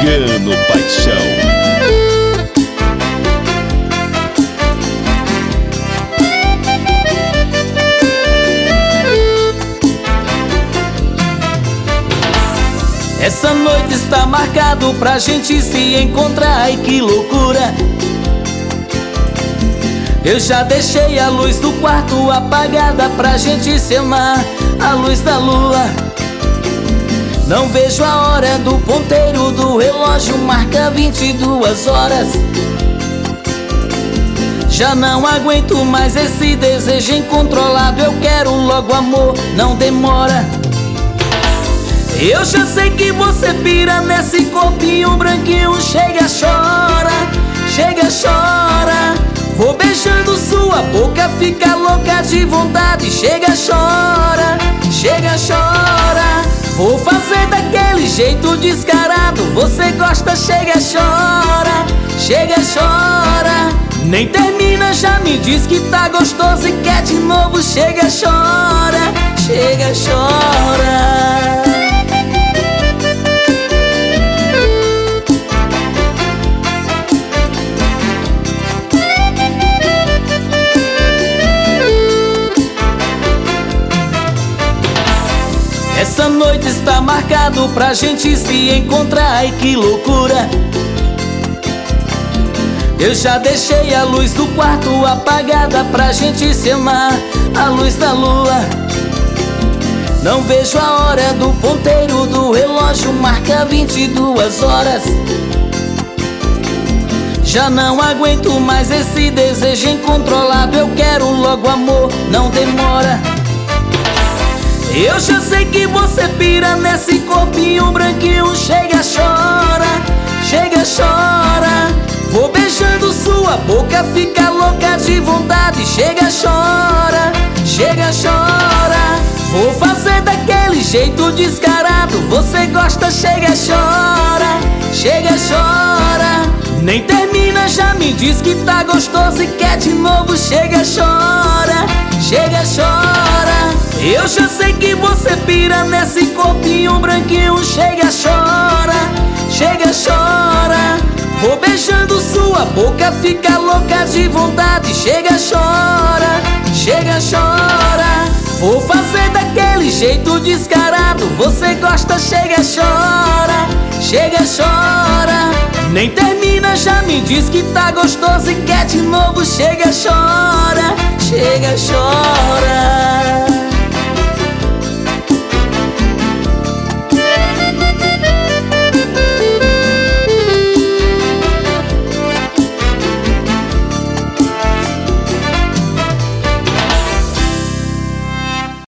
Luciano Paixão. Essa noite está marcado pra gente se encontrar, ai que loucura. Eu já deixei a luz do quarto apagada pra gente se amar, a luz da lua. Não vejo a hora do ponteiro do relógio, marca 22 horas. Já não aguento mais esse desejo incontrolado, eu quero logo amor, não demora. Eu já sei que você pira nesse corpinho branquinho. Chega, chora, chega, chora. Vou beijando sua boca, fica louca de vontade. Chega, chora, chega, chora. Vou fazer daquele jeito descarado. Você gosta, chega, chora, chega, chora. Nem termina, já me diz que tá gostoso e quer de novo. Chega, chora, chega, chora. Essa noite está marcado pra gente se encontrar, ai que loucura. Eu já deixei a luz do quarto apagada pra gente se amar, a luz da lua. Não vejo a hora do ponteiro do relógio, marca 22 horas. Já não aguento mais esse desejo incontrolado, eu quero logo amor, não demora. Eu já sei que você pira nesse corpinho branquinho. Chega, chora, chega, chora. Vou beijando sua boca, fica louca de vontade. Chega, chora, chega, chora. Vou fazer daquele jeito descarado. Você gosta, chega, chora, chega, chora. Nem termina, já me diz que tá gostoso e quer de novo. Chega, chora, chega, chora. Eu já sei que você pira nesse corpinho branquinho. Chega, chora, chega, chora. Vou beijando sua boca, fica louca de vontade. Chega, chora, chega, chora. Vou fazer daquele jeito descarado. Você gosta, chega, chora, chega, chora. Nem termina, já me diz que tá gostoso e quer de novo. Chega, chora, chega, chora.